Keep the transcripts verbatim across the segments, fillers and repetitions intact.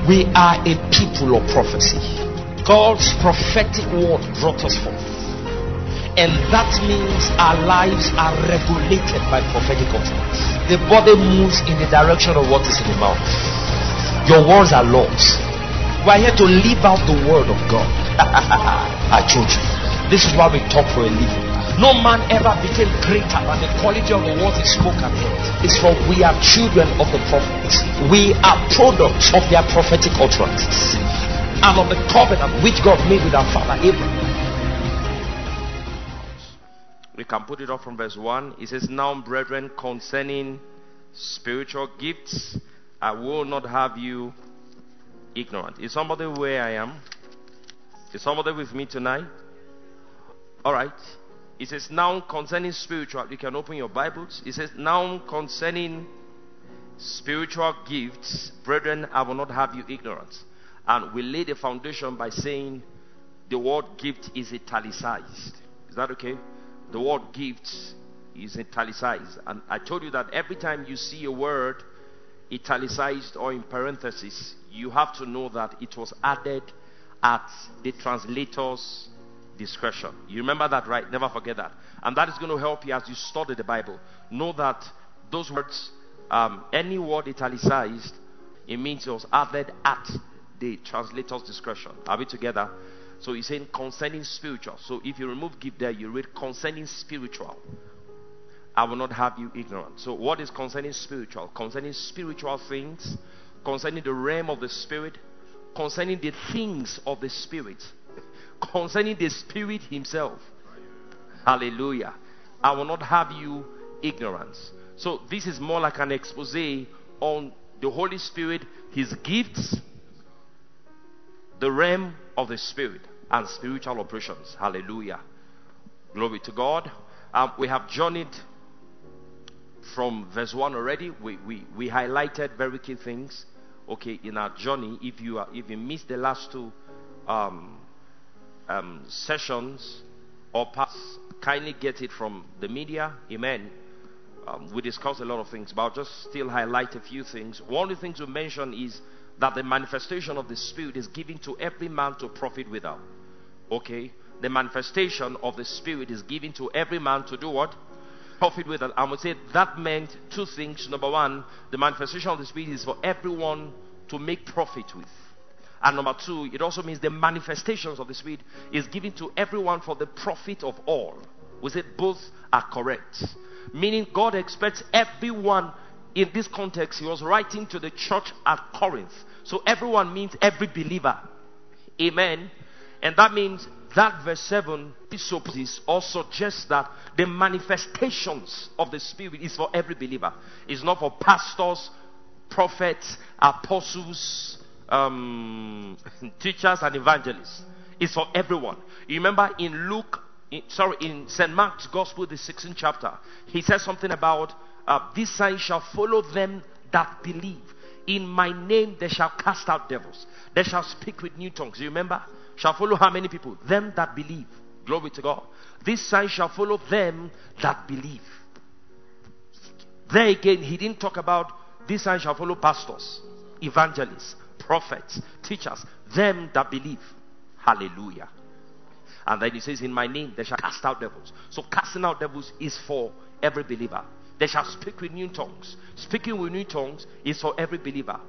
We are a people of prophecy. God's prophetic word brought us forth. And that means our lives are regulated by prophetic utterance. The body moves in the direction of what is in the mouth. Your words are laws. We are here to live out the word of God. I told you. This is why we talk for a living. No man ever became greater than the quality of the words he spoke and heard. It's for we are children of the prophets. We are products of their prophetic utterances and of the covenant which God made with our father Abraham. We can put it up from verse one. It says, now brethren, concerning spiritual gifts, I will not have you ignorant. Is somebody where I am? Is somebody with me tonight? All right. It says, now concerning spiritual, you can open your Bibles. It says, now concerning spiritual gifts, brethren, I will not have you ignorant. And we lay the foundation by saying the word gift is italicized. Is that okay? The word gift is italicized. And I told you that every time you see a word italicized or in parenthesis, you have to know that it was added at the translator's discretion. You remember that, right? Never forget that. And that is going to help you as you study the Bible. Know that those words, um, any word italicized, it means it was added at the translator's discretion. Are we together? So he's saying concerning spiritual. So if you remove gift there, you read concerning spiritual. I will not have you ignorant. So what is concerning spiritual? Concerning spiritual things, concerning the realm of the spirit, concerning the things of the spirit, concerning the spirit himself. Hallelujah. I will not have you ignorant. So this is more like an expose on the Holy Spirit, his gifts, the realm of the spirit, and spiritual operations. Hallelujah. Glory to God. Um, we have journeyed from verse one already. We, we, we highlighted very key things. Okay, in our journey, if you are, if you missed the last two um, um, sessions or parts, kindly get it from the media. Amen. Um, we discussed a lot of things, but I'll just still highlight a few things. One of the things we mentioned is that the manifestation of the Spirit is given to every man to profit without. Okay, the manifestation of the Spirit is given to every man to do what? Profit without. I would say that meant two things. Number one, the manifestation of the Spirit is for everyone to make profit with. And number two, it also means the manifestations of the Spirit is given to everyone for the profit of all. We said both are correct. Meaning God expects everyone. In this context, he was writing to the church at Corinth. So everyone means every believer. Amen. And that means that verse seven or suggests that the manifestations of the Spirit is for every believer. It's not for pastors, prophets, apostles, um, teachers and evangelists. It's for everyone. You remember in Luke, in, sorry, in Saint Mark's Gospel, the sixteenth chapter, he says something about uh, this sign shall follow them that believe. In my name they shall cast out devils. They shall speak with new tongues. You remember? Shall follow how many people? Them that believe. Glory to God. This sign shall follow them that believe. There again, he didn't talk about this sign shall follow pastors, evangelists, prophets, teachers, them that believe. Hallelujah. And then he says, in my name they shall cast out devils. So casting out devils is for every believer. They shall speak with new tongues. Speaking with new tongues is for every believer.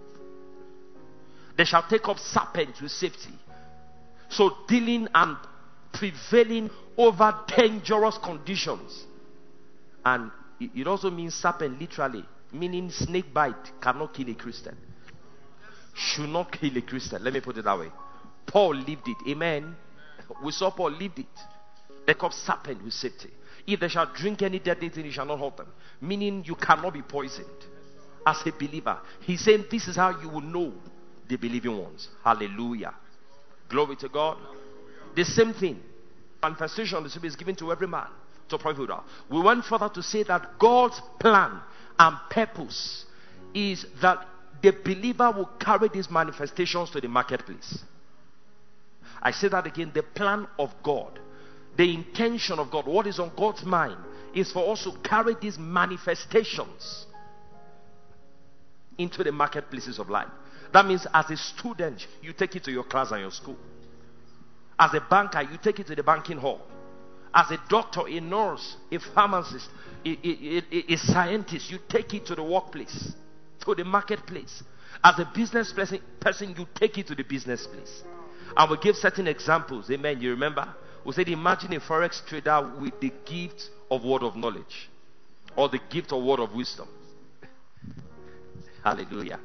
They shall take up serpents with safety. So dealing and prevailing over dangerous conditions. And it also means serpent literally, meaning snake bite cannot kill a Christian. Should not kill a Christian. Let me put it that way. Paul lived it. Amen. We saw Paul lived it. They call serpent with safety. If they shall drink any deadly thing, it shall not hurt them. Meaning you cannot be poisoned as a believer. He's saying this is how you will know the believing ones. Hallelujah. Glory to God. The same thing. Manifestation of the Spirit is given to every man to profit. We went further to say that God's plan and purpose is that the believer will carry these manifestations to the marketplace. I say that again. The plan of God, the intention of God, what is on God's mind is for us to carry these manifestations into the marketplaces of life. That means as a student, you take it to your class and your school. As a banker, you take it to the banking hall. As a doctor, a nurse, a pharmacist, a, a, a, a scientist, you take it to the workplace, to the marketplace. As a business person, person, you take it to the business place. And we give certain examples. Amen. You remember? We said, imagine a forex trader with the gift of word of knowledge, or the gift of word of wisdom. Hallelujah.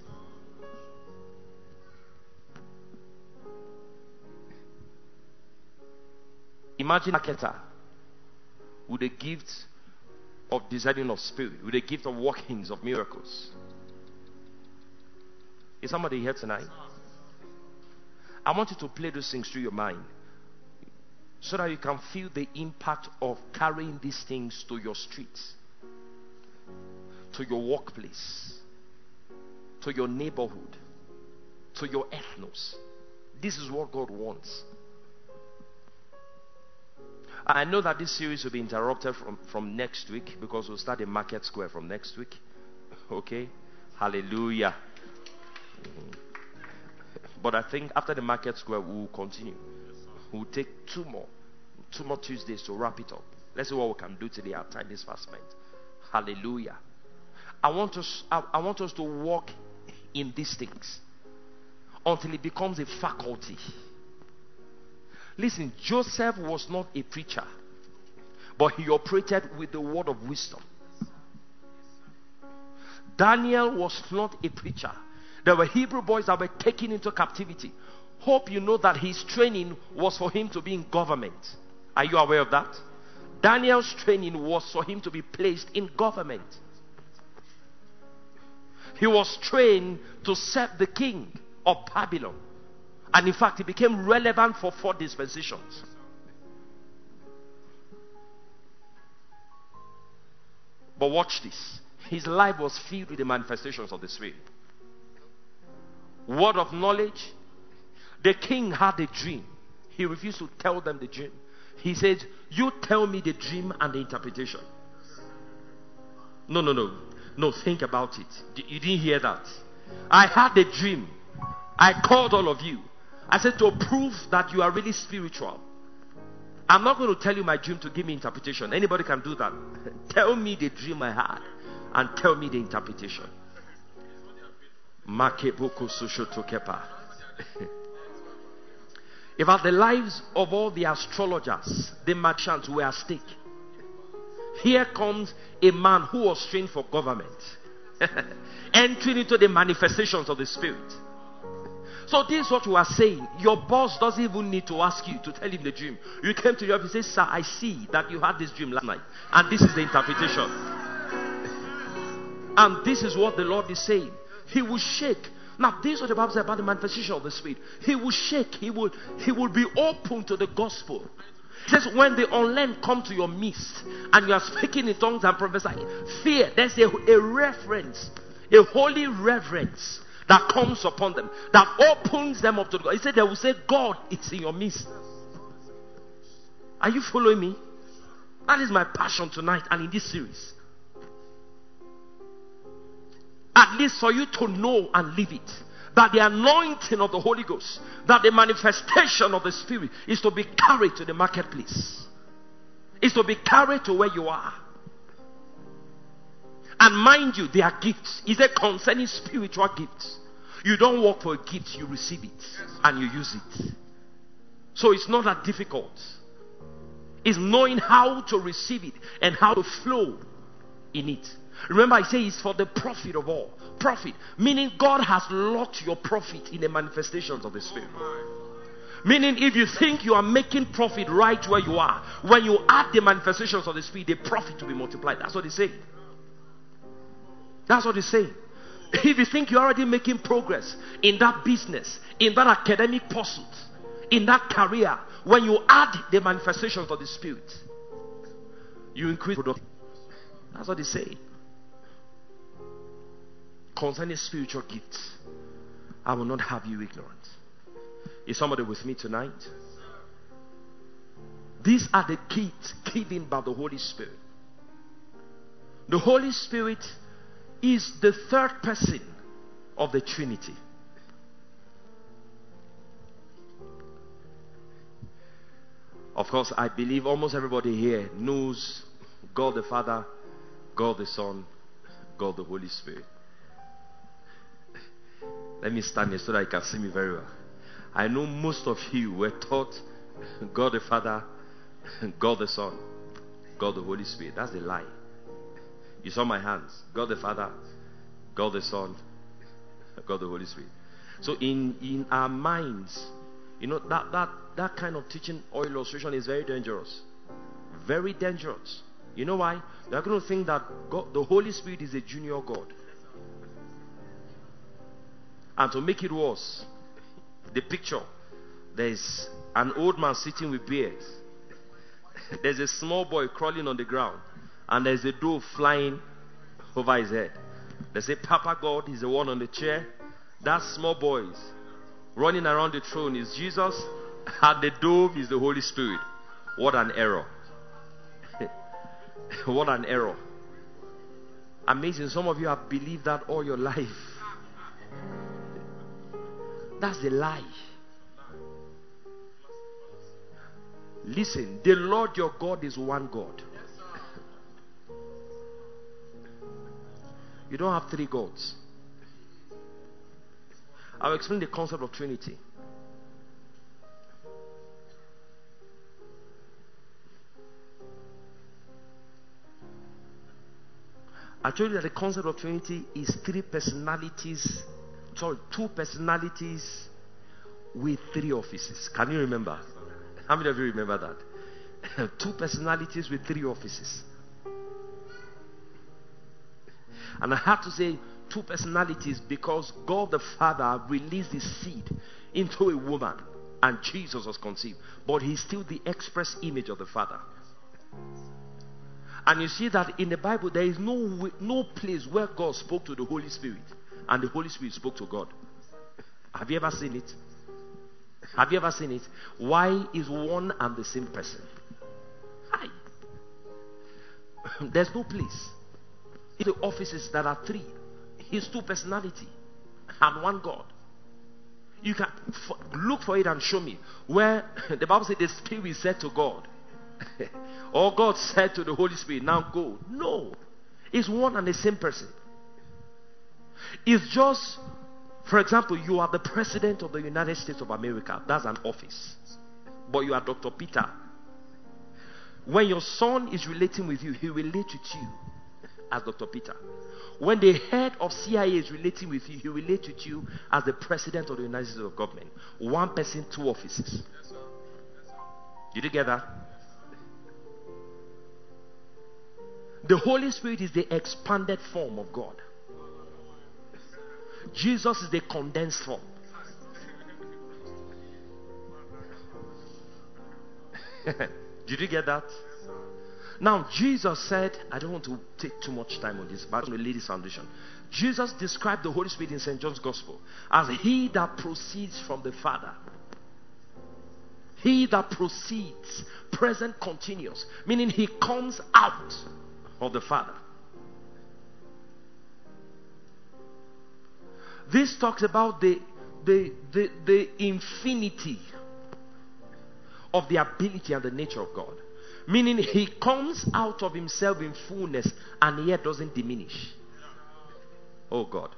Imagine a marketer with the gift of discerning of spirit, with the gift of workings of miracles. Is somebody here tonight? I want you to play those things through your mind, so that you can feel the impact of carrying these things to your streets, to your workplace, to your neighborhood, to your ethnos. This is what God wants. I know that this series will be interrupted from, from next week, because we'll start a market square from next week. Okay? Hallelujah. Mm-hmm. But I think after the market square, we will continue. We'll take two more, two more Tuesdays to wrap it up. Let's see what we can do today. Our time is fast spent. Hallelujah. I want us, I, I want us to walk in these things until it becomes a faculty. Listen, Joseph was not a preacher, but he operated with the word of wisdom. Daniel was not a preacher. There were Hebrew boys that were taken into captivity. Hope you know that his training was for him to be in government. Are you aware of that? Daniel's training was for him to be placed in government. He was trained to serve the king of Babylon. And in fact, it became relevant for four dispensations. But watch this. His life was filled with the manifestations of the Spirit. Word of knowledge. The king had a dream. He refused to tell them the dream. He said, you tell me the dream and the interpretation. No, no, no. No, think about it. You didn't hear that. I had a dream. I called all of you. I said, to prove that you are really spiritual, I'm not going to tell you my dream to give me interpretation. Anybody can do that. Tell me the dream I had and tell me the interpretation. In fact, the lives of all the astrologers, the merchants, were at stake. Here comes a man who was trained for government, entering into the manifestations of the Spirit. So this is what we are saying. Your boss doesn't even need to ask you to tell him the dream. You came to the office and say, sir, I see that you had this dream last night, and this is the interpretation. And this is what the Lord is saying. He will shake. Now, this is what the Bible says about the manifestation of the Spirit. He will shake. He will, he will be open to the gospel. It says, when the unlearned come to your midst and you are speaking in tongues and prophesying, fear. There's a, a reverence, a holy reverence that comes upon them, that opens them up to God. He said they will say, God is in your midst. Are you following me? That is my passion tonight and in this series. At least for you to know and live it, that the anointing of the Holy Ghost, that the manifestation of the Spirit is to be carried to the marketplace, is to be carried to where you are. And mind you, they are gifts. Is it concerning spiritual gifts? You don't work for a gift, you receive it and you use it. So it's not that difficult. It's knowing how to receive it and how to flow in it. Remember, I say it's for the profit of all. Profit, meaning God has locked your profit in the manifestations of the Spirit. Meaning, if you think you are making profit right where you are, when you add the manifestations of the Spirit, the profit will be multiplied. That's what they say. That's what they say. If you think you're already making progress in that business, in that academic pursuit, in that career, when you add the manifestations of the Spirit, you increase production. That's what they say. Concerning spiritual gifts, I will not have you ignorant. Is somebody with me tonight? These are the gifts given by the Holy Spirit. The Holy Spirit is the third person of the Trinity. Of course, I believe almost everybody here knows God the Father, God the Son, God the Holy Spirit. Let me stand here so that you can see me very well. I know most of you were taught God the Father, God the Son, God the Holy Spirit. That's a lie. You saw my hands. God the Father, God the Son, God the Holy Spirit. So in, in our minds, you know, that, that, that kind of teaching or illustration is very dangerous. Very dangerous. You know why? They're going to think that God, the Holy Spirit is a junior God. And to make it worse, the picture, there's an old man sitting with beards. There's a small boy crawling on the ground. And there's a dove flying over his head. They say Papa God is the one on the chair. That small boy is running around the throne is Jesus. And the dove is the Holy Spirit. What an error. What an error. Amazing. Some of you have believed that all your life. That's a lie. Listen, the Lord your God is one God. You don't have three gods. I'll explain the concept of Trinity. I told you that the concept of Trinity is three personalities, sorry, two personalities with three offices. Can you remember? How many of you remember that? Two personalities with three offices. And I have to say two personalities because God the Father released his seed into a woman and Jesus was conceived. But he's still the express image of the Father. And you see that in the Bible there is no, no place where God spoke to the Holy Spirit and the Holy Spirit spoke to God. Have you ever seen it? Have you ever seen it? Why is one and the same person? Hi. There's no place. In the offices that are three, his two personality and one God. You can f- look for it and show me where the Bible said the Spirit said to God, or God said to the Holy Spirit, now go. No, it's one and the same person. It's just, for example, you are the President of the United States of America. That's an office. But you are Doctor Peter. When your son is relating with you, he relates with you as Doctor Peter. When the head of C I A is relating with you, he relates with you as the President of the United States of Government. One person, two offices. Did you get that? The Holy Spirit is the expanded form of God. Jesus is the condensed form. Did you get that? Now, Jesus said, I don't want to take too much time on this, but I'm going to lay this foundation. Jesus described the Holy Spirit in Saint John's Gospel as he that proceeds from the Father. He that proceeds, present continuous, meaning he comes out of the Father. This talks about the, the, the, the infinity of the ability and the nature of God. Meaning he comes out of himself in fullness and yet doesn't diminish. Oh God.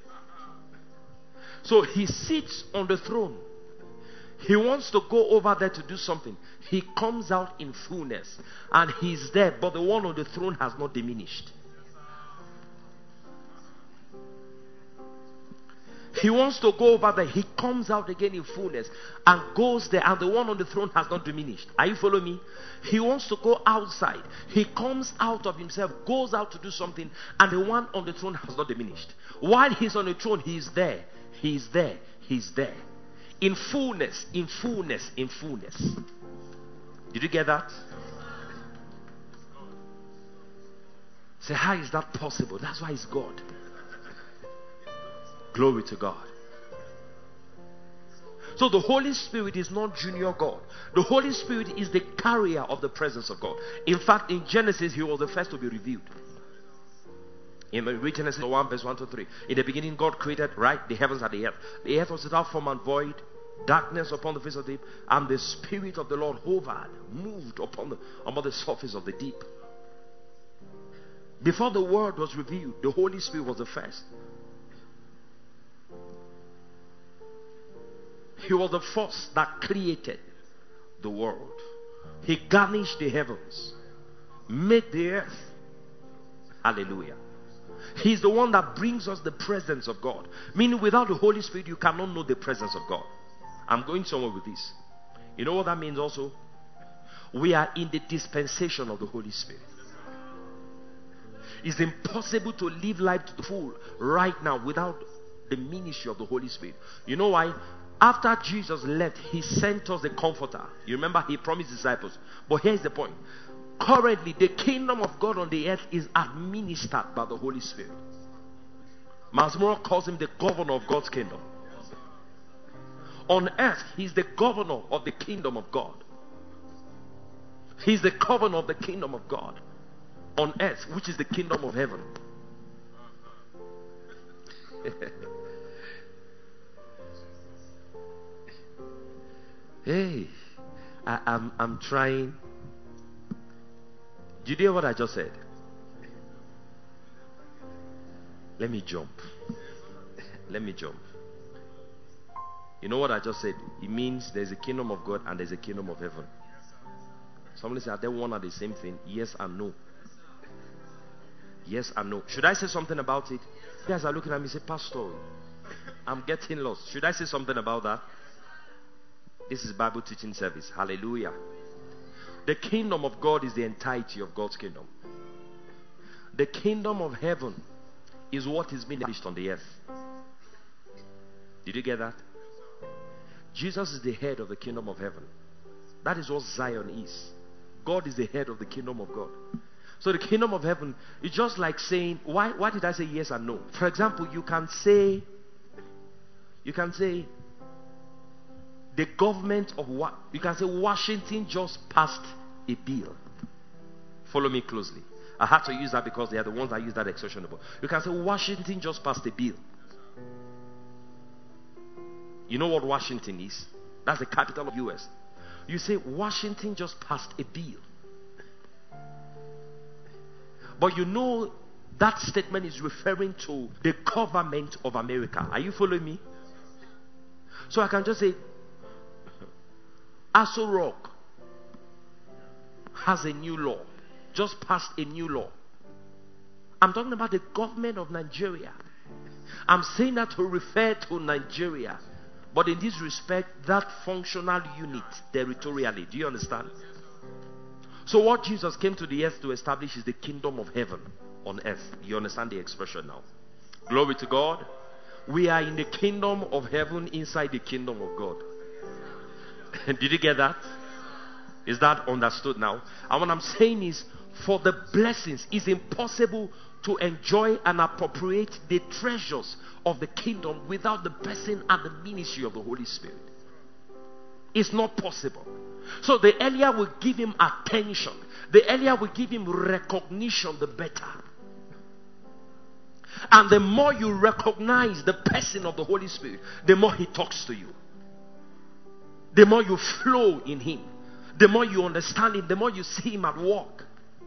So he sits on the throne. He wants to go over there to do something. He comes out in fullness and he's there, but the one on the throne has not diminished. He wants to go over there. He comes out again in fullness and goes there, and the one on the throne has not diminished. Are you following me? He wants to go outside. He comes out of himself, goes out to do something, and the one on the throne has not diminished. While he's on the throne, he's there. He's there. He's there. In fullness, in fullness, in fullness. Did you get that? Say, how is that possible? That's why he's God. Glory to God. So the Holy Spirit is not junior God. The Holy Spirit is the carrier of the presence of God. In fact, in Genesis, he was the first to be revealed. In Genesis one, verse one to three. In the beginning, God created, right, the heavens and the earth. The earth was without form and void, darkness upon the face of the deep, and the Spirit of the Lord hovered, moved upon the, upon the surface of the deep. Before the word was revealed, the Holy Spirit was the first. He was the first that created the world. He garnished the heavens, made the earth. Hallelujah. He's the one that brings us the presence of God. Meaning, without the Holy Spirit, you cannot know the presence of God. I'm going somewhere with this. You know what that means also? We are in the dispensation of the Holy Spirit. It's impossible to live life to the full right now without the ministry of the Holy Spirit. You know why? After Jesus left, he sent us the Comforter. You remember, he promised disciples. But here's the point. Currently, the kingdom of God on the earth is administered by the Holy Spirit. Masmura calls him the governor of God's kingdom. On earth, he's the governor of the kingdom of God. He's the governor of the kingdom of God on earth, which is the kingdom of heaven. Hey, I, I'm I'm trying. Do you hear what I just said? Let me jump. Let me jump. You know what I just said? It means there's a kingdom of God and there's a kingdom of heaven. Somebody say, are they one and the same thing? Yes and no. Yes and no. Should I say something about it? You guys are looking at me and say, Pastor, I'm getting lost. Should I say something about that? This is Bible teaching service. Hallelujah. The kingdom of God is the entirety of God's kingdom. The kingdom of heaven is what is being established on the earth. Did you get that? Jesus is the head of the kingdom of heaven. That is what Zion is. God is the head of the kingdom of God. So the kingdom of heaven is just like saying, why, why did I say yes and no? For example, you can say, you can say, the government of what? You can say Washington just passed a bill. Follow me closely. I had to use that because they are the ones that use that expression. You can say Washington just passed a bill. You know what Washington is? That's the capital of the U S. You say Washington just passed a bill. But you know that statement is referring to the government of America. Are you following me? So I can just say Aso Rock has a new law. Just passed a new law. I'm talking about the government of Nigeria. I'm saying that to refer to Nigeria. But in this respect, that functional unit territorially. Do you understand? So what Jesus came to the earth to establish is the kingdom of heaven on earth. You understand the expression now? Glory to God. We are in the kingdom of heaven inside the kingdom of God. Did you get that? Is that understood now? And what I'm saying is, for the blessings, it's impossible to enjoy and appropriate the treasures of the kingdom without the person and the ministry of the Holy Spirit. It's not possible. So the earlier we give him attention, the earlier we give him recognition, the better. And the more you recognize the person of the Holy Spirit, the more he talks to you. The more you flow in him, the more you understand him, the more you see him at work.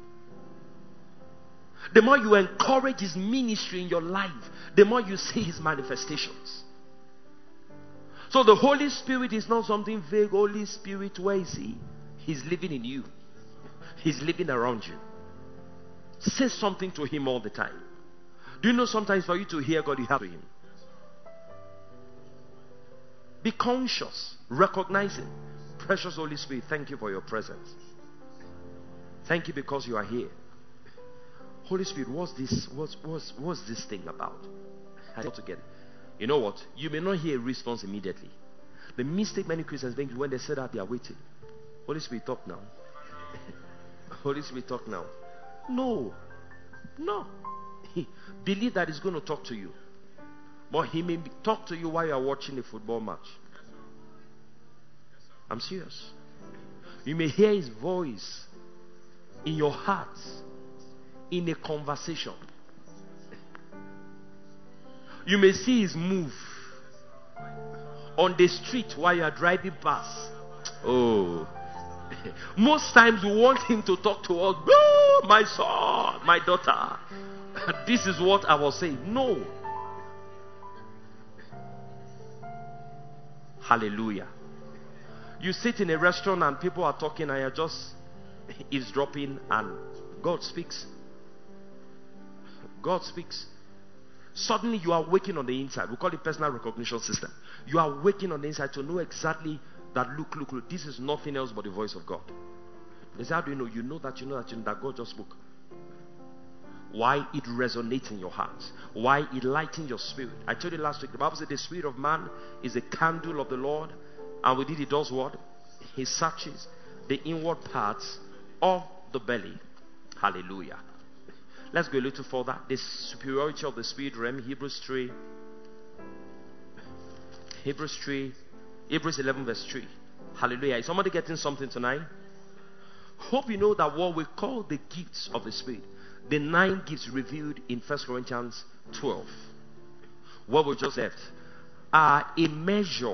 The more you encourage his ministry in your life, the more you see his manifestations. So the Holy Spirit is not something vague. Holy Spirit, where is he? He's living in you. He's living around you. Say something to him all the time. Do you know sometimes for you to hear God, you have to him? Be conscious. Recognize him. Precious Holy Spirit, thank you for your presence. Thank you because you are here. Holy Spirit, what's this? What's, what's, what's this thing about? I got to get it. You know what? You may not hear a response immediately. The mistake many Christians make when they say that, they are waiting. Holy Spirit, talk now. Holy Spirit, talk now. No. No. Believe that he's going to talk to you. But he may talk to you while you are watching a football match. I'm serious. You may hear his voice in your heart in a conversation. You may see his move on the street while you are driving past. Oh. Most times we want him to talk to us. Oh, my son, my daughter. This is what I was saying. No. Hallelujah. You sit in a restaurant and people are talking and you're just eavesdropping and God speaks. God speaks. Suddenly you are waking on the inside. We call it personal recognition system. You are waking on the inside to know exactly that look, look, look. This is nothing else but the voice of God. They say, how do you know? You know that you know that you know that God just spoke. Why? It resonates in your heart. Why? It lightens your spirit. I told you last week, the Bible said the spirit of man is a candle of the Lord. And with it, it does what? He searches the inward parts of the belly. Hallelujah. Let's go a little further. The superiority of the spirit realm. Hebrews three. Hebrews three. Hebrews eleven verse three. Hallelujah. Is somebody getting something tonight? Hope you know that what we call the gifts of the spirit, the nine gifts revealed in First Corinthians twelve, what we just left, are a measure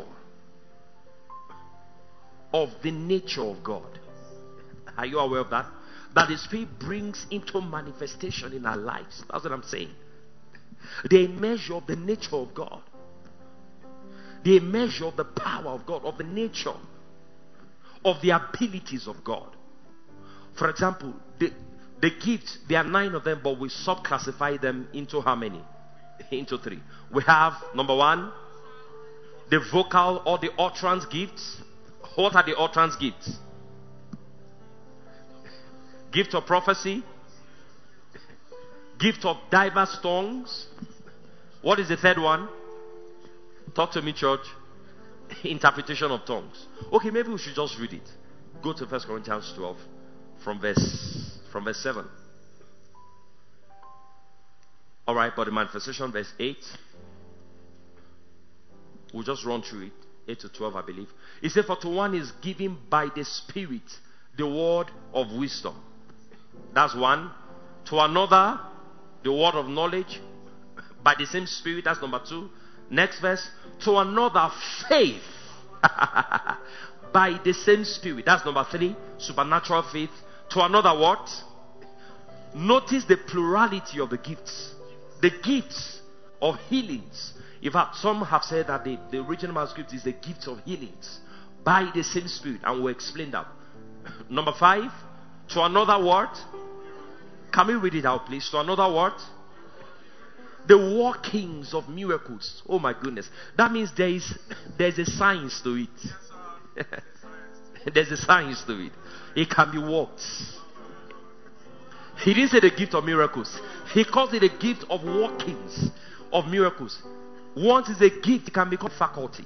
of the nature of God. Are you aware of that? That the Spirit brings into manifestation in our lives. That's what I'm saying. They're a measure of the nature of God. They're a measure of the power of God, of the nature, of the abilities of God. For example, the, the gifts, there are nine of them, but we subclassify them into how many? Into three. We have, number one, the vocal or the utterance gifts. What are the utterance gifts? Gift of prophecy. Gift of diverse tongues. What is the third one? Talk to me, church. Interpretation of tongues. Okay, maybe we should just read it. Go to First Corinthians twelve from verse from verse seven. Alright, but the manifestation, verse eight. We'll just run through it. eight to twelve, I believe. It said, for to one is given by the Spirit the word of wisdom. That's one. To another, the word of knowledge by the same Spirit. That's number two. Next verse. To another, faith by the same Spirit. That's number three. Supernatural faith. To another, what? Notice the plurality of the gifts. The gifts of healings. In fact, some have said that the, the original manuscript is the gift of healings by the same Spirit, and we'll explain that. Number five, to another word. Can we read it out, please? To another word. The workings of miracles. Oh my goodness. That means there is there's a science to it. There's a science to it. It can be worked. He didn't say the gift of miracles. He calls it a gift of workings of miracles. Once it's a gift, it can become faculty.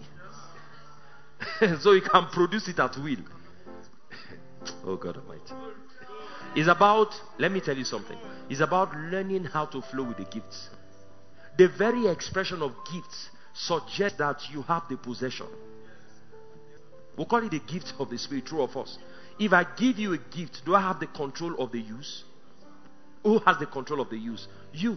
So you can produce it at will. Oh God Almighty. It's about, let me tell you something. It's about learning how to flow with the gifts. The very expression of gifts suggests that you have the possession. We call it the gift of the Spirit, true of us. If I give you a gift, do I have the control of the use? Who has the control of the use? You.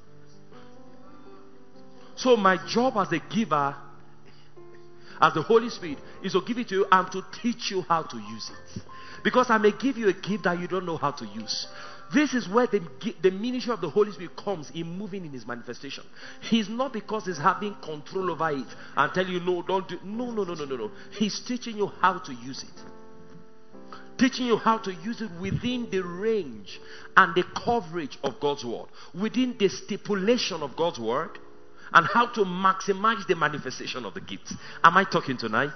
So my job as a giver, as the Holy Spirit, is to give it to you and to teach you how to use it. Because I may give you a gift that you don't know how to use. This is where the, the ministry of the Holy Spirit comes in moving in his manifestation. He's not because he's having control over it and tell you no, don't do. No, no, no, no, no, no. He's teaching you how to use it. Teaching you how to use it within the range and the coverage of God's word. Within the stipulation of God's word. And how to maximize the manifestation of the gifts. Am I talking tonight?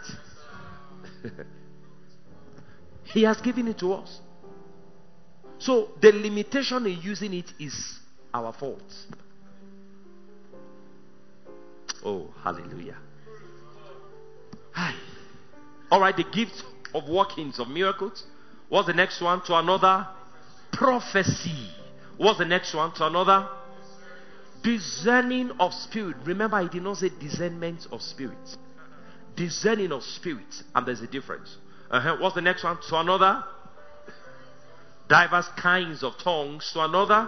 He has given it to us. So the limitation in using it is our fault. Oh, hallelujah. Hi. All right, the gift of workings of miracles. What's the next one? To another, prophecy. What's the next one? To another, discerning of spirit. Remember, he did not say discernment of spirit. Discerning of spirit. And there's a difference. Uh-huh. What's the next one? To another, diverse kinds of tongues. To another,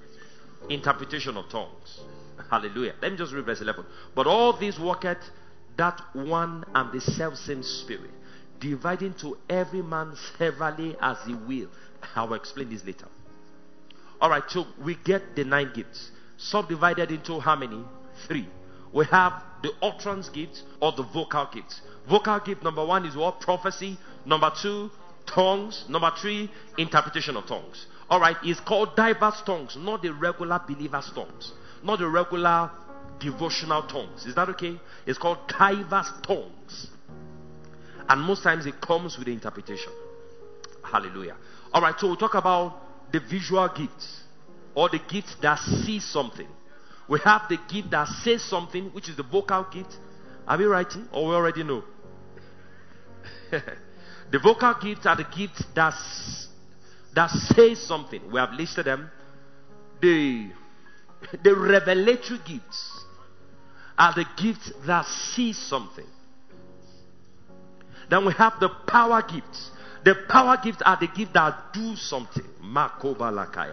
interpretation of tongues. Hallelujah. Let me just read verse eleven. But all these worketh that one and the self-same Spirit, dividing to every man severally as he will. I will explain this later. Alright, so we get the nine gifts, subdivided into how many? Three. We have the utterance gifts or the vocal gifts. Vocal gift number one is what? Prophecy. Number two, tongues. Number three, interpretation of tongues. Alright, it's called diverse tongues, not the regular believer's tongues, not the regular devotional tongues. Is that okay? It's called diverse tongues. And most times it comes with the interpretation. Hallelujah. Alright, so we'll talk about the visual gifts, or the gift that sees something. We have the gift that says something, which is the vocal gift. Are we writing, or we already know? The vocal gifts are the gifts that that says something. We have listed them. The the revelatory gifts are the gifts that see something. Then we have the power gifts. The power gifts are the gifts that do something. Makoba Lakaya.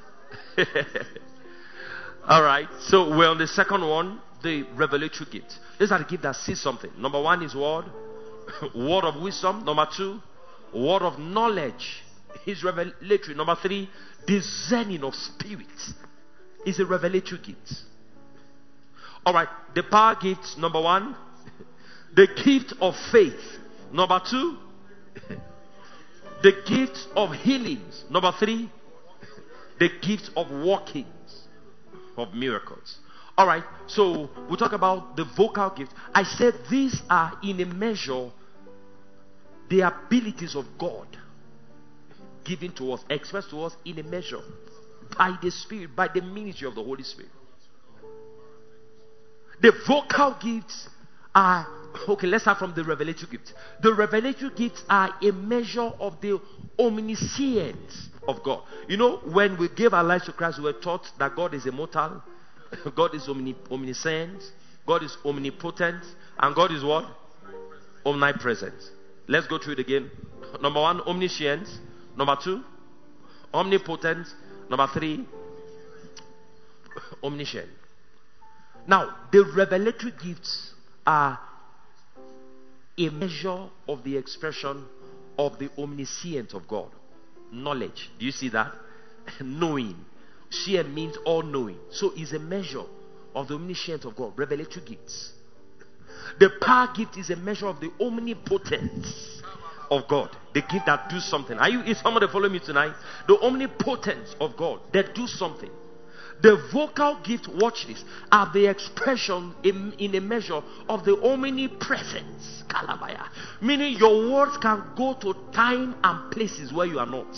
Alright, so we're on the second one, the revelatory gift. These are the gifts that see something. Number one is word. Word of wisdom. Number two, word of knowledge is revelatory. Number three, discerning of spirits is a revelatory gift. Alright, the power gifts. Number one, the gift of faith. Number two, the gift of healings. Number three, the gift of workings of miracles. Alright, so we'll talk about the vocal gift. I said these are in a measure the abilities of God given to us, expressed to us in a measure by the Spirit, by the ministry of the Holy Spirit. The vocal gifts are, okay, let's start from the revelatory gifts. The revelatory gifts are a measure of the omniscience of God. You know, when we gave our lives to Christ, we were taught that God is immortal, God is omni- omniscient, God is omnipotent, and God is what? Omnipresent. Let's go through it again. Number one, omniscient. Number two, omnipotent. Number three, omniscient. Now, the revelatory gifts are a measure of the expression of the omniscience of God. Knowledge. Do you see that? Knowing. Science means all knowing. So it's a measure of the omniscience of God. Revelatory gifts. The power gift is a measure of the omnipotence of God. The gift that do something. Are you, is somebody following me tonight? The omnipotence of God that do something. The vocal gift, watch this, are the expression in, in a measure of the omnipresence. Kalabaya. Meaning your words can go to time and places where you are not.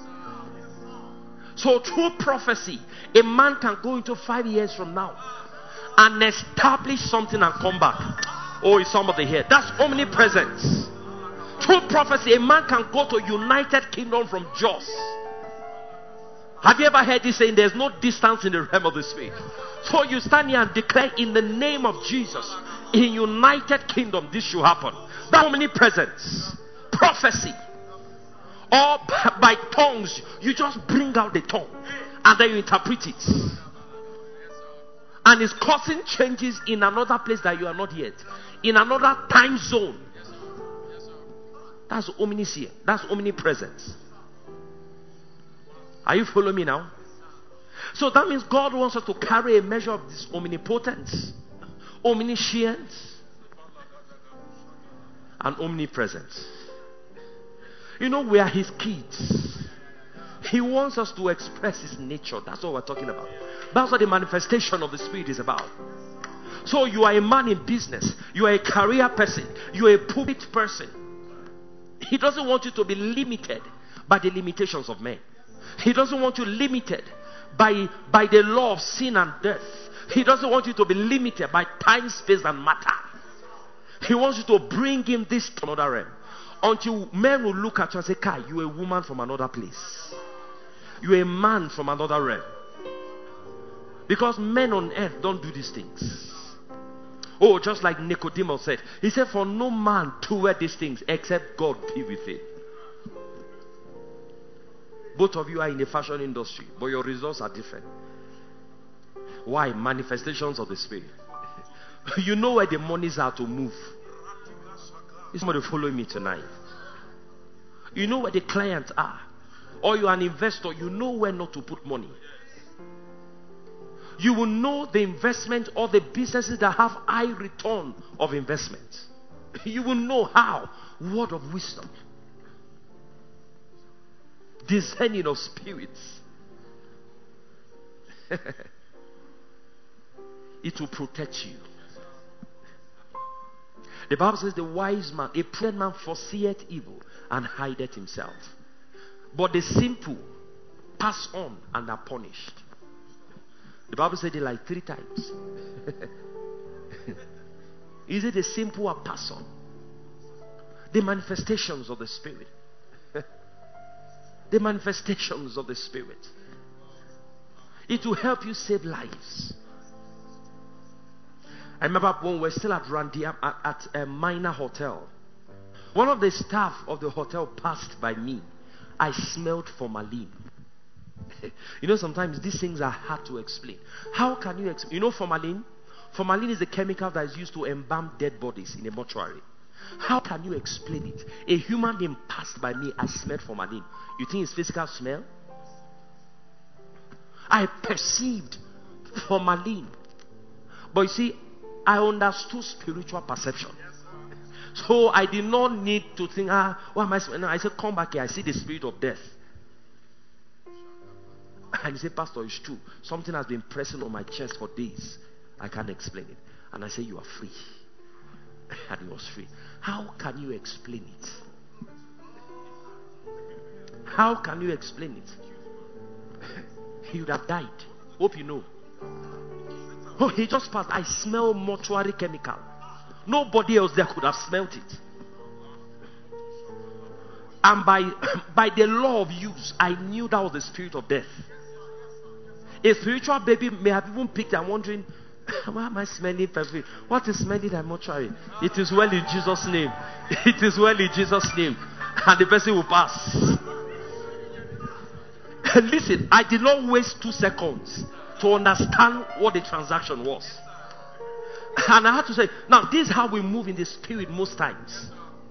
So through prophecy, a man can go into five years from now and establish something and come back. Oh, is somebody here? That's omnipresence. Through prophecy, a man can go to United Kingdom from Jos. Have you ever heard this saying, there's no distance in the realm of the Spirit? So you stand here and declare in the name of Jesus, in United Kingdom, this should happen. That omnipresence, prophecy, or by tongues, you just bring out the tongue and then you interpret it. And it's causing changes in another place that you are not yet, in another time zone. That's omniscience. That's omnipresence. Are you following me now? So that means God wants us to carry a measure of this omnipotence, omniscience, and omnipresence. You know, we are His kids. He wants us to express His nature. That's what we're talking about. That's what the manifestation of the Spirit is about. So you are a man in business. You are a career person. You are a pulpit person. He doesn't want you to be limited by the limitations of men. He doesn't want you limited by, by the law of sin and death. He doesn't want you to be limited by time, space, and matter. He wants you to bring Him this to another realm. Until men will look at you and say, Kai, you're a woman from another place. You're a man from another realm. Because men on earth don't do these things. Oh, just like Nicodemus said. He said, for no man doeth these things except God be with him. Both of you are in the fashion industry, but your results are different. Why? Manifestations of the Spirit. You know where the monies are to move. Is somebody following me tonight? You know where the clients are. Or you're an investor, you know where not to put money. You will know the investment or the businesses that have high return of investment. You will know how. Word of wisdom. Discerning of spirits. It will protect you. The Bible says the wise man, a prudent man foreseeth evil and hideth himself. But the simple pass on and are punished. The Bible said it like three times. Is it the simple or pass on? The manifestations of the Spirit. The manifestations of the Spirit. It will help you save lives. I remember when we were still at Randy at, at a minor hotel. One of the staff of the hotel passed by me. I smelled formalin. You know, sometimes these things are hard to explain. How can you explain? You know formalin? Formalin is a chemical that is used to embalm dead bodies in a mortuary. How can you explain it? A human being passed by me. I smelled formalin. You think it's physical smell? I perceived formalin. But you see, I understood spiritual perception. So I did not need to think, ah, what am I smelling? I said, come back here. I see the spirit of death. And he said, Pastor, it's true. Something has been pressing on my chest for days. I can't explain it. And I said, you are free. And he was free. How can you explain it? How can you explain it? He would have died. Hope you know. Oh, he just passed. I smell mortuary chemical. Nobody else there could have smelt it. And by, by the law of use, I knew that was the spirit of death. A spiritual baby may have even picked and wondering, why am I smelling perfume? What is smelling like mortuary? It is well in Jesus' name. It is well in Jesus' name. And the person will pass. Listen, I did not waste two seconds to understand what the transaction was. And I had to say, now this is how we move in the spirit most times.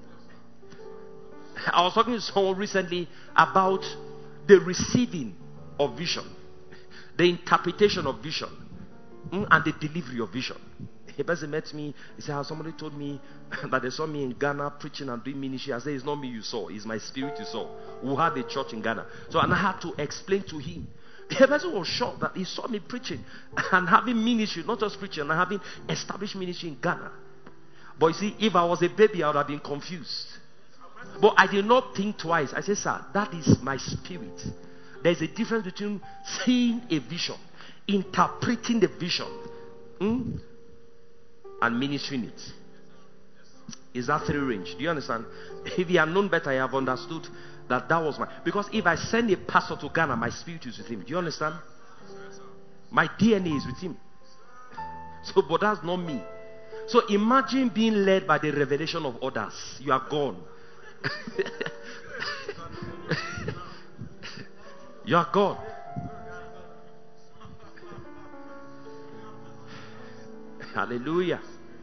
I was talking to someone recently about the receiving of vision, the interpretation of vision, and the delivery of vision. A person met me. He said, somebody told me that they saw me in Ghana preaching and doing ministry. I said, it's not me you saw, it's my spirit you saw. We had a church in Ghana. So and I had to explain to him. The person was shocked that he saw me preaching and having ministry, not just preaching, and having established ministry in Ghana. But you see, if I was a baby, I would have been confused. But I did not think twice. I said, sir, that is my spirit. There's a difference between seeing a vision, interpreting the vision, hmm, and ministering it. Is that three range? Do you understand? If you had known better, I have understood that that was my... Because if I send a pastor to Ghana, my spirit is with him. Do you understand? My D N A is with him. So, but that's not me. So imagine being led by the revelation of others. You are gone. You are gone. Hallelujah.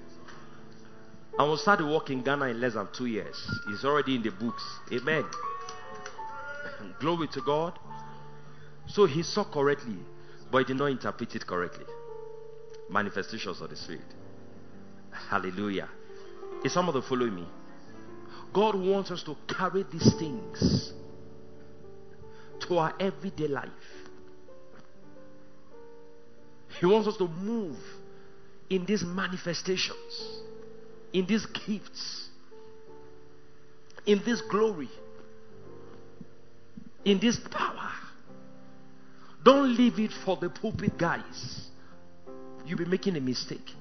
I will start to work in Ghana in less than two years. It's already in the books. Amen. Glory to God. So he saw correctly, but he did not interpret it correctly. Manifestations of the Spirit. Hallelujah. Is somebody following me? God wants us to carry these things to our everyday life. He wants us to move in these manifestations, in these gifts, in this glory, in this power. Don't leave it for the pulpit guys. You'll be making a mistake.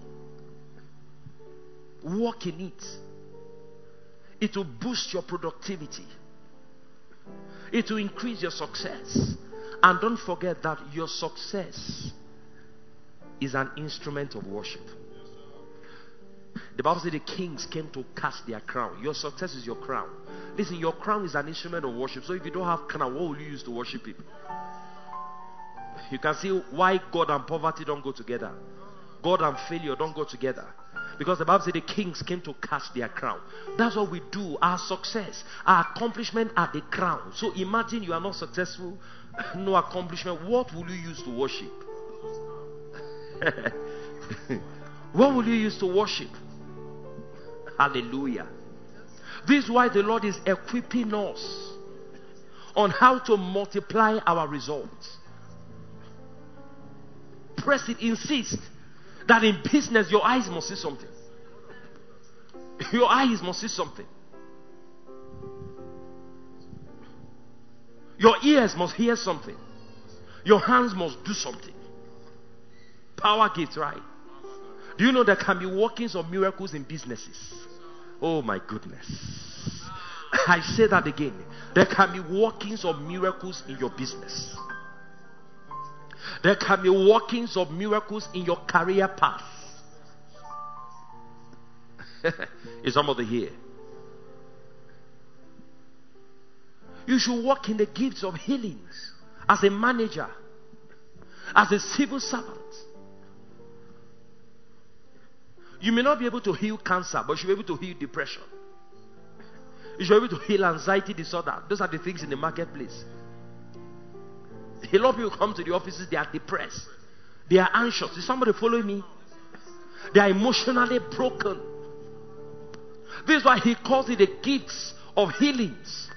Walk in it. It will boost your productivity. It will increase your success. And don't forget that your success is an instrument of worship. The Bible says the kings came to cast their crown. Your success is your crown. Listen, your crown is an instrument of worship. So if you don't have crown, what will you use to worship Him? You can see why God and poverty don't go together. God and failure don't go together. Because the Bible says the kings came to catch their crown. That's what we do. Our success, our accomplishment are the crown. So imagine you are not successful, no accomplishment. What will you use to worship? What will you use to worship? Hallelujah. This is why the Lord is equipping us on how to multiply our results. Press it, insist that in business your eyes must see something. Your eyes must see something. Your ears must hear something. Your hands must do something. Power gifts, right? Do you know there can be workings of miracles in businesses? Oh my goodness. I say that again. There can be workings of miracles in your business. There can be workings of miracles in your career path. Is somebody here? You should walk in the gifts of healings as a manager, as a civil servant. You may not be able to heal cancer, but you should be able to heal depression. You should be able to heal anxiety disorder. Those are the things in the marketplace. A lot of people come to the offices, they are depressed. They are anxious. Is somebody following me? They are emotionally broken. This is why he calls it the gifts of healings.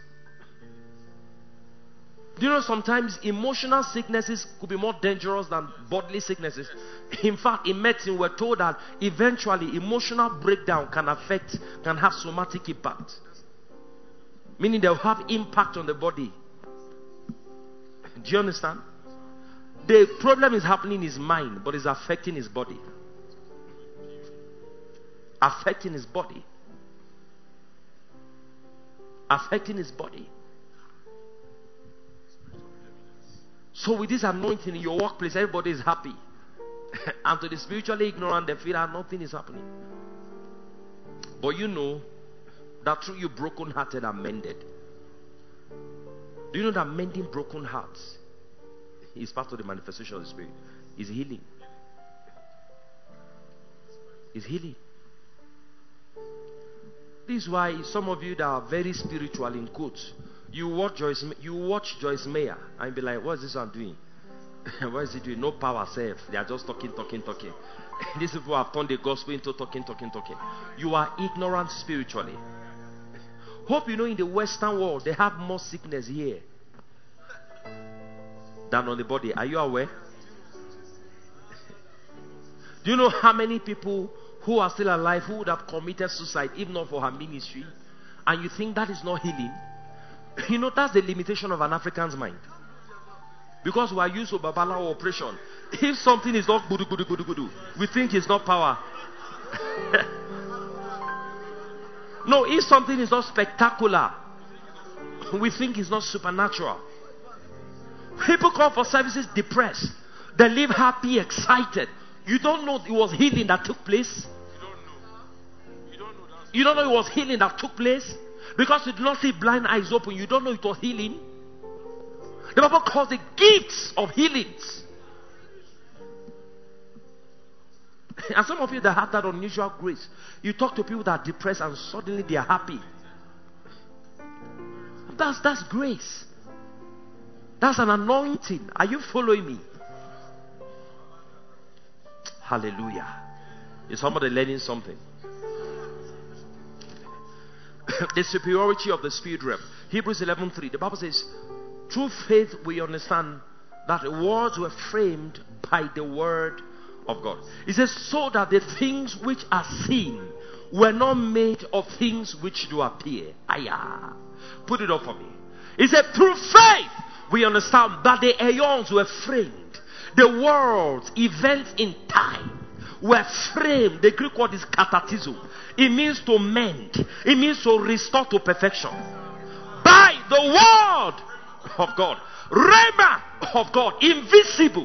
Do you know sometimes emotional sicknesses could be more dangerous than bodily sicknesses? In fact, in medicine, we're told that eventually emotional breakdown can affect, can have somatic impact. Meaning they'll have impact on the body. Do you understand? The problem is happening in his mind, but it's affecting his body. Affecting his body. Affecting his body. So with this anointing in your workplace, everybody is happy. And to the spiritually ignorant, they feel that nothing is happening. But you know that through you broken-hearted are mended. Do you know that mending broken hearts is part of the manifestation of the Spirit? Is healing. Is healing. This is why some of you that are very spiritual in quotes, you watch Joyce, you watch Joyce Meyer and be like, what's this one doing? What is he doing? No power self. They are just talking, talking, talking. These people have turned the gospel into talking, talking, talking. You are ignorant spiritually. Hope you know in the Western world they have more sickness here than on the body. Are you aware? Do you know how many people who are still alive who would have committed suicide if not for her ministry? And you think that is not healing? You know, that's the limitation of an African's mind. Because we are used to Babala operation. If something is not gudu gudu gudu gudu, we think it's not power. No, if something is not spectacular, we think it's not supernatural. People come for services depressed. They live happy, excited. You don't know it was healing that took place. You don't know. You don't know, that's you don't know it was healing that took place. Because you do not see blind eyes open, you don't know it was healing. The Bible calls the gifts of healings. And some of you that have that unusual grace, you talk to people that are depressed and suddenly they are happy. That's, that's grace. That's an anointing. Are you following me? Hallelujah. Is somebody learning something? The superiority of the spirit realm. Hebrews eleven three. The Bible says, through faith we understand that the words were framed by the word of God. It says, so that the things which are seen were not made of things which do appear. Ayah. Put it up for me. It said, through faith we understand that the aeons were framed. The world's events in time were framed. The Greek word is katartizo. It means to mend. It means to restore to perfection. By the word of God. Rhema of God. Invisible.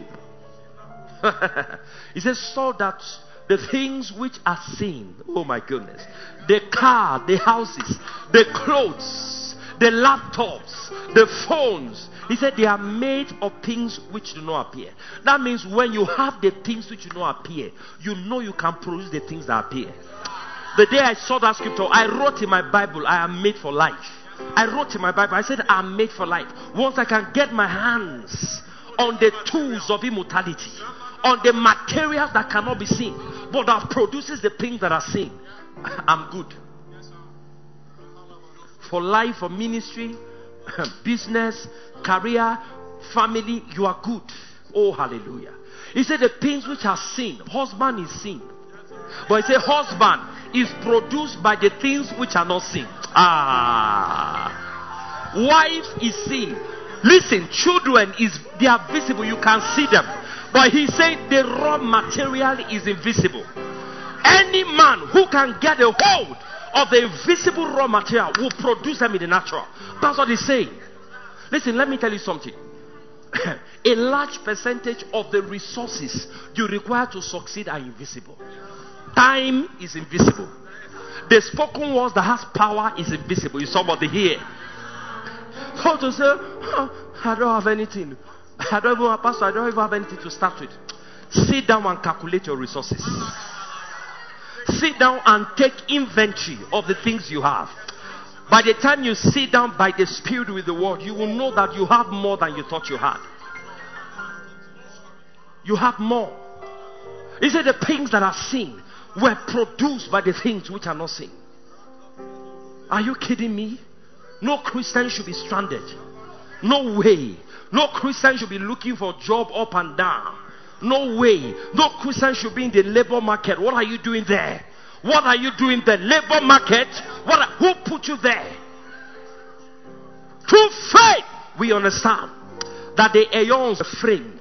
It says, so that the things which are seen, oh my goodness, the car, the houses, the clothes, the laptops, the phones. He said they are made of things which do not appear. That means when you have the things which do not appear, you know you can produce the things that appear. The day I saw that scripture, I wrote in my Bible, I am made for life. I wrote in my Bible, I said, I'm made for life. Once I can get my hands on the tools of immortality, on the materials that cannot be seen, but that produces the things that are seen, I'm good. For life, for ministry, business, career, family, you are good. Oh, hallelujah. He said the things which are seen, husband is seen. But he said husband is produced by the things which are not seen. Ah. Wives is seen. Listen, children is they are visible, you can see them. But he said the raw material is invisible. Any man who can get a hold of the invisible raw material will produce them in the natural. That's what he's saying. Listen, let me tell you something. A large percentage of the resources you require to succeed are invisible. Time is invisible. The spoken words that has power is invisible. Is somebody here? So to say, oh, I don't have anything. I don't even have pastor. I don't even have anything to start with. Sit down and calculate your resources. Sit down and take inventory of the things you have. By the time you sit down by the Spirit with the word, you will know that you have more than you thought you had. You have more. He said the things that are seen were produced by the things which are not seen. Are you kidding me? No Christian should be stranded. No way. No Christian should be looking for a job up and down. No way. No Christian should be in the labor market. What are you doing there? What are you doing there? Labor market? What are, who put you there? Through faith, we understand that the aeons are framed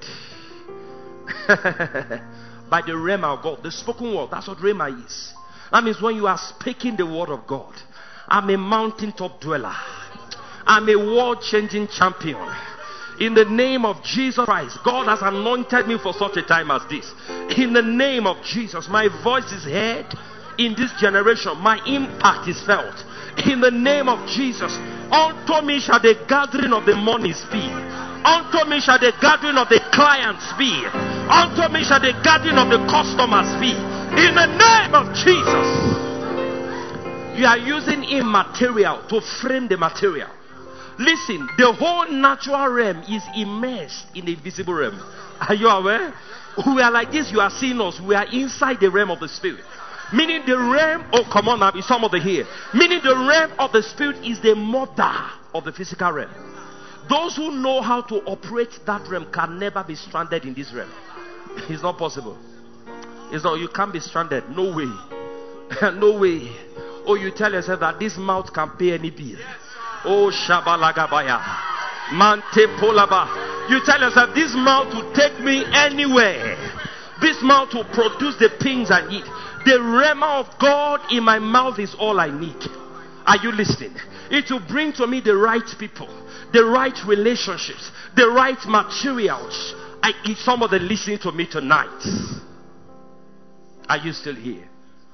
by the rhema of God, the spoken word. That's what rhema is. That means when you are speaking the word of God, I'm a mountaintop dweller. I'm a world-changing champion. In the name of Jesus Christ, God has anointed me for such a time as this. In the name of Jesus, my voice is heard in this generation. My impact is felt. In the name of Jesus, unto me shall the gathering of the monies be. Unto me shall the gathering of the clients be. Unto me shall the gathering of the customers be. In the name of Jesus. You are using immaterial to frame the material. Listen, the whole natural realm is immersed in the visible realm. Are you aware? We are like this. You are seeing us. We are inside the realm of the spirit. Meaning the realm, oh come on now, is some of the here. Meaning the realm of the spirit is the mother of the physical realm. Those who know how to operate that realm can never be stranded in this realm. It's not possible. It's not, you can't be stranded. No way. No way. Oh, you tell yourself that this mouth can pay any bill. Oh, Shabalagabaya. Mante Polaba. You tell yourself this mouth will take me anywhere. This mouth will produce the things I need. The rhema of God in my mouth is all I need. Are you listening? It will bring to me the right people, the right relationships, the right materials. I, is somebody listening to me tonight? Are you still here?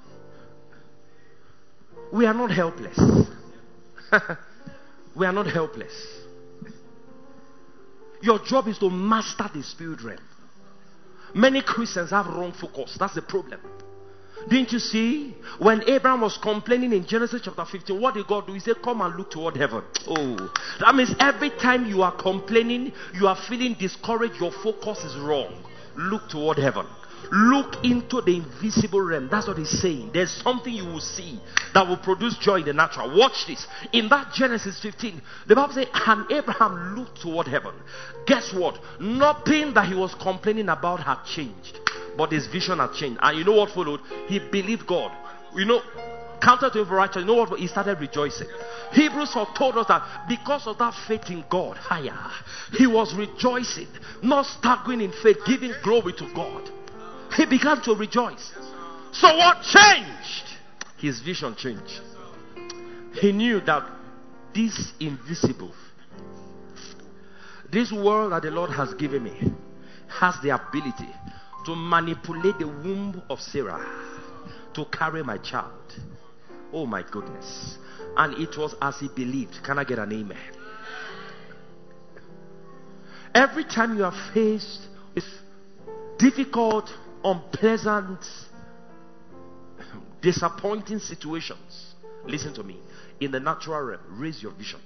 We are not helpless. We are not helpless. Your job is to master the spirit realm. Many Christians have wrong focus. That's the problem. Didn't you see when Abraham was complaining in Genesis chapter fifteen? What did God do? He said, come and look toward heaven. Oh, that means every time you are complaining, you are feeling discouraged, your focus is wrong. Look toward heaven. Look into the invisible realm. That's what he's saying. There's something you will see that will produce joy in the natural. Watch this. In that Genesis fifteen, the Bible says, and Abraham looked toward heaven. Guess what? Nothing that he was complaining about had changed, but his vision had changed. And you know what followed? He believed God. You know, counter to righteousness. You know what? He started rejoicing. Hebrews have told us that because of that faith in God, higher, he was rejoicing, not staggering in faith, giving glory to God. He began to rejoice. So what changed? His vision changed. He knew that this invisible, this world that the Lord has given me, has the ability to manipulate the womb of Sarah to carry my child. Oh my goodness. And it was as he believed. Can I get an amen? Every time you are faced with difficult, unpleasant, disappointing situations, listen to me. In the natural realm, raise your vision.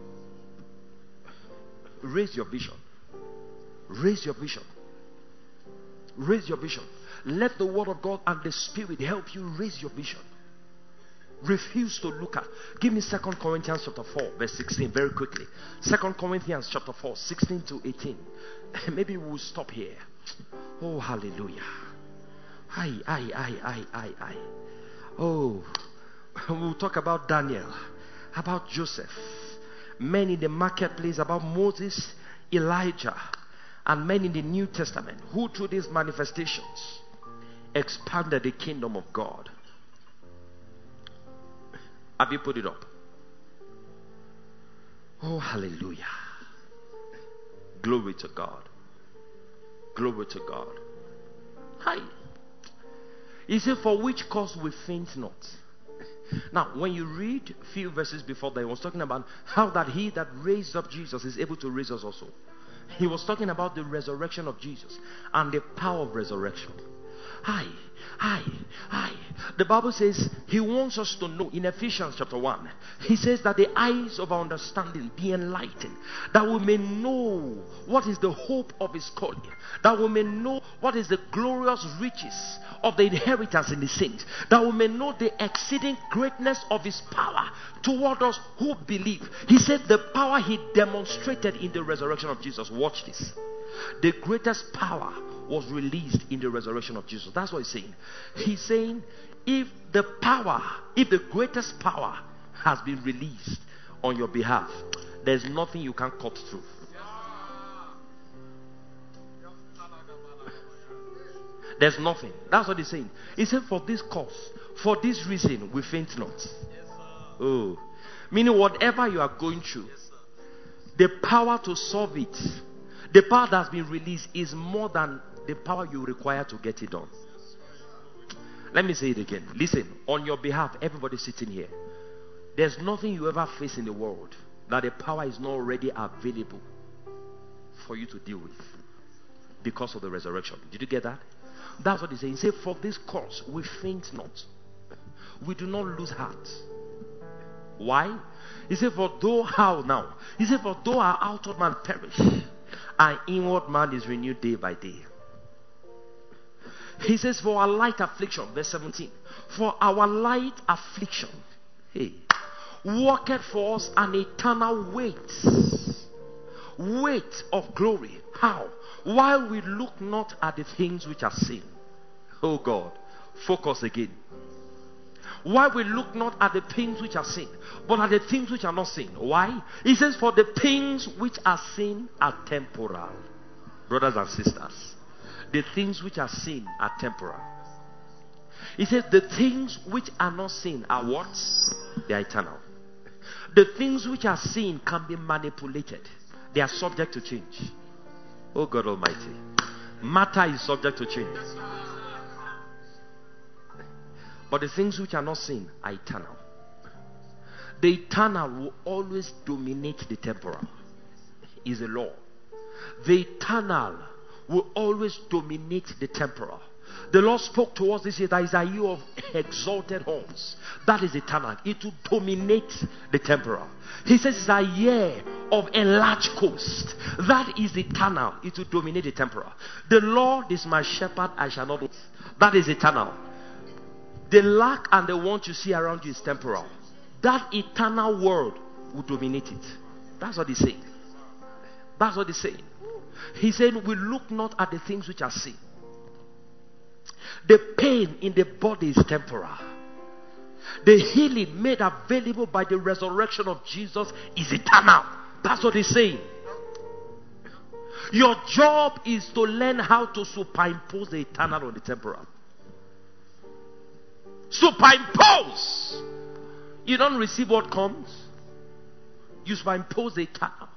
Raise your vision. Raise your vision. Raise your vision. Let the word of God and the Spirit help you raise your vision. Refuse to look at. Give me Second Corinthians chapter four, verse sixteen, very quickly. Second Corinthians chapter four, sixteen to eighteen. Maybe we'll stop here. Oh, hallelujah. Aye, aye, aye, aye, aye, aye. Oh, we'll talk about Daniel, about Joseph, men in the marketplace, about Moses, Elijah, and men in the New Testament who through these manifestations expanded the kingdom of God. Have you put it up? Oh, hallelujah. Glory to God. Glory to God. Hi. He said, for which cause we faint not. Now, when you read a few verses before that, he was talking about how that he that raised up Jesus is able to raise us also. He was talking about the resurrection of Jesus and the power of resurrection. Hi, hi, hi. The Bible says he wants us to know in Ephesians chapter one. He says that the eyes of our understanding be enlightened, that we may know what is the hope of his calling, that we may know what is the glorious riches of the inheritance in the saints, that we may know the exceeding greatness of his power toward us who believe. He said the power he demonstrated in the resurrection of Jesus. Watch this. The greatest power was released in the resurrection of Jesus. That's what he's saying. He's saying if the power, if the greatest power has been released on your behalf, there's nothing you can cut through. There's nothing. That's what he's saying. He said for this cause, for this reason, we faint not. Oh. Meaning whatever you are going through, the power to solve it, the power that's been released is more than the power you require to get it done. Let me say it again. Listen, on your behalf, everybody sitting here, there's nothing you ever face in the world that the power is not already available for you to deal with because of the resurrection. Did you get that? That's what he said. He said, for this cause we faint not. We do not lose heart. Why? He said, for though how now? He said, for though our outward man perish, our inward man is renewed day by day. He says, for our light affliction, verse seventeen, for our light affliction, hey, worketh for us an eternal weight, weight of glory. How? While we look not at the things which are seen. Oh God, focus again. While we look not at the things which are seen, but at the things which are not seen. Why? He says, for the things which are seen are temporal. Brothers and sisters, the things which are seen are temporal. He says, the things which are not seen are what? They are eternal. The things which are seen can be manipulated. They are subject to change. Oh God Almighty. Matter is subject to change. But the things which are not seen are eternal. The eternal will always dominate the temporal. Is a law. The eternal will always dominate the temporal. The Lord spoke to us this year that is a year of exalted horns. That is eternal. It will dominate the temporal. He says it's a year of enlarged coast. That is eternal. It will dominate the temporal. The Lord is my shepherd, I shall not want. That is eternal. The lack and the want you see around you is temporal. That eternal world will dominate it. That's what he's saying. That's what he's saying. He said, we look not at the things which are seen. The pain in the body is temporal. The healing made available by the resurrection of Jesus is eternal. That's what he's saying. Your job is to learn how to superimpose the eternal on the temporal. Superimpose. You don't receive what comes. You superimpose the eternal.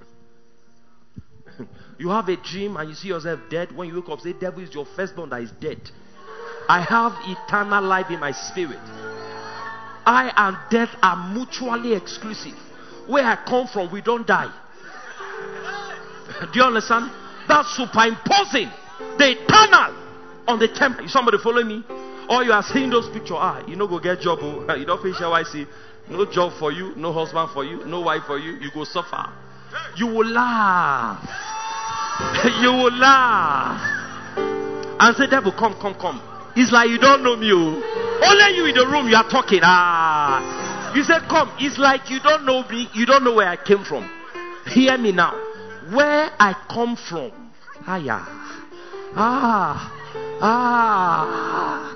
You have a dream and you see yourself dead. When you wake up, say, devil is your firstborn that is dead. I have eternal life in my spirit. I and death are mutually exclusive. Where I come from, we don't die. Do you understand? That's superimposing the eternal on the temple. Somebody follow me? Or you are seeing those pictures. Ah, you know, go get job. Oh. You don't finish your Y C. No job for you, no husband for you, no wife for you. You go suffer. You will laugh. You will laugh. And say, devil, come, come, come. It's like you don't know me. Oh. Only you in the room, you are talking. Ah. You say, come. It's like you don't know me. You don't know where I came from. Hear me now. Where I come from. Ah, yeah. Ah. Ah.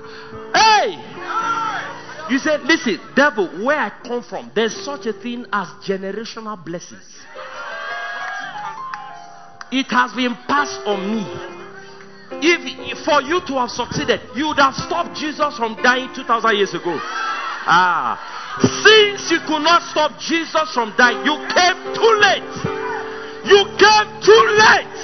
Hey. You say, listen, devil, where I come from, there's such a thing as generational blessings. It has been passed on me. If, if for you to have succeeded, you would have stopped Jesus from dying two thousand years ago. Ah. Since you could not stop Jesus from dying, you came too late. You came too late.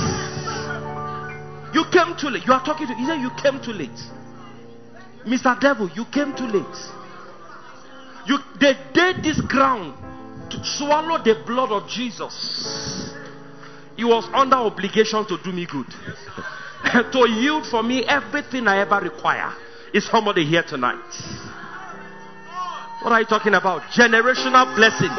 You came too late. You are talking to, he said you came too late. Mister Devil, you came too late. You, they did this ground to swallow the blood of Jesus. He was under obligation to do me good. To yield for me everything I ever require. Is somebody here tonight? What are you talking about? Generational blessings.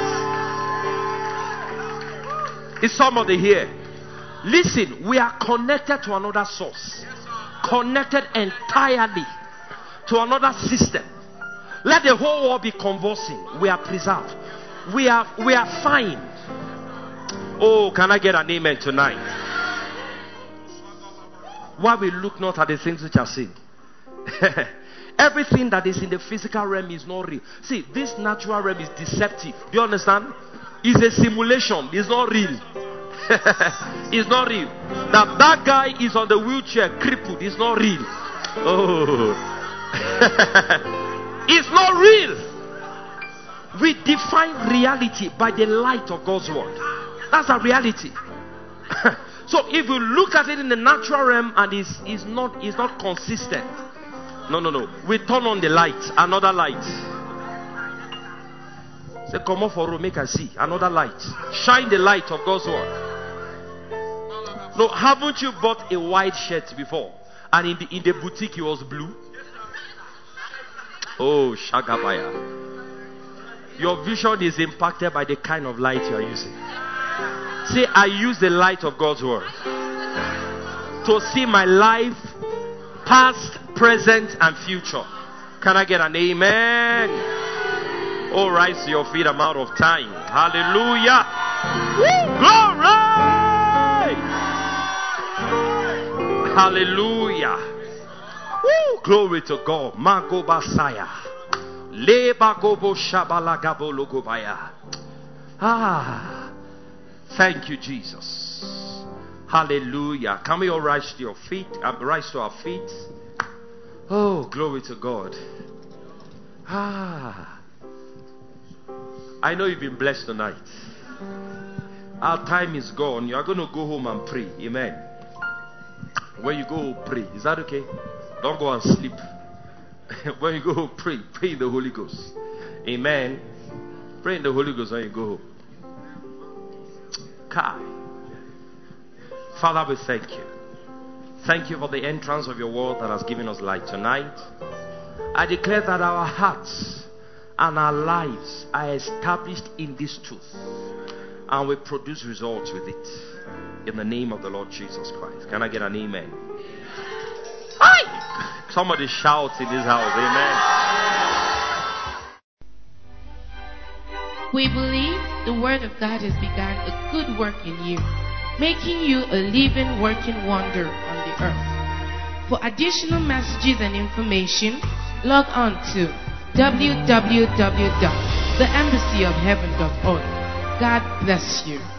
Is somebody here? Listen, we are connected to another source. Connected entirely to another system. Let the whole world be convulsing. We are preserved. We are we are fine. Oh, can I get an amen tonight? Why we look not at the things which are seen. Everything that is in the physical realm is not real. See, this natural realm is deceptive. Do you understand? It's a simulation. It's not real. It's not real. That that guy is on the wheelchair, crippled. It's not real. Oh. It's not real. We define reality by the light of God's word. That's a reality. So if you look at it in the natural realm and it's, it's not it's not consistent. No, no, no. We turn on the light, another light. Say, come on for room, make I see another light. Shine the light of God's word. No, haven't you bought a white shirt before? And in the in the boutique it was blue? Oh, Shagabaya. Your vision is impacted by the kind of light you are using. Say, I use the light of God's word to see my life, past, present, and future. Can I get an amen? Oh, rise to your feet. I'm out of time. Hallelujah. Woo, glory. Hallelujah. Woo, glory to God. Mago Basaya. Lebagobo Shabalagabo Logobaya. Ah. Thank you, Jesus. Hallelujah. Can we all rise to your feet? Uh, rise to our feet. Oh, glory to God. Ah. I know you've been blessed tonight. Our time is gone. You are going to go home and pray. Amen. When you go, pray. Is that okay? Don't go and sleep. When you go, pray. Pray in the Holy Ghost. Amen. Pray in the Holy Ghost when you go home. Kai. Father, we thank you. Thank you for the entrance of your word that has given us light tonight. I declare that our hearts and our lives are established in this truth, and we produce results with it. In the name of the Lord Jesus Christ. Can I get an amen? Hi! Somebody shouts in this house. Amen. We believe the Word of God has begun a good work in you, making you a living, working wonder on the earth. For additional messages and information, log on to w w w dot the embassy of heaven dot org. God bless you.